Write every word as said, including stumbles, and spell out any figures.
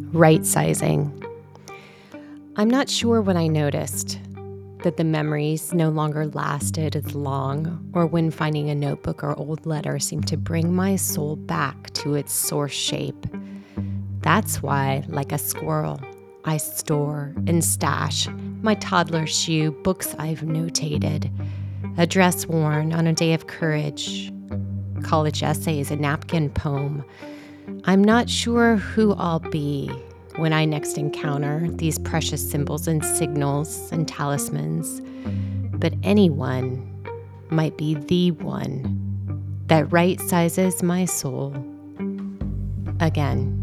Right sizing. I'm not sure when I noticed that the memories no longer lasted as long, or when finding a notebook or old letter seemed to bring my soul back to its source shape. That's why, like a squirrel, I store and stash my toddler's shoe, books I've notated, a dress worn on a day of courage, college essays, a napkin poem. I'm not sure who I'll be when I next encounter these precious symbols and signals and talismans, but anyone might be the one that right sizes my soul again.